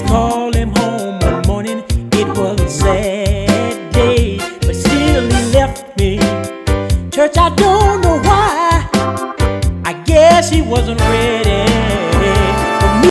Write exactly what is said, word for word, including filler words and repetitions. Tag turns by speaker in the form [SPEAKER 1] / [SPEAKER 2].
[SPEAKER 1] called him home one morning. It was a sad day, but still he left me. Church, I don't know why. I guess he wasn't ready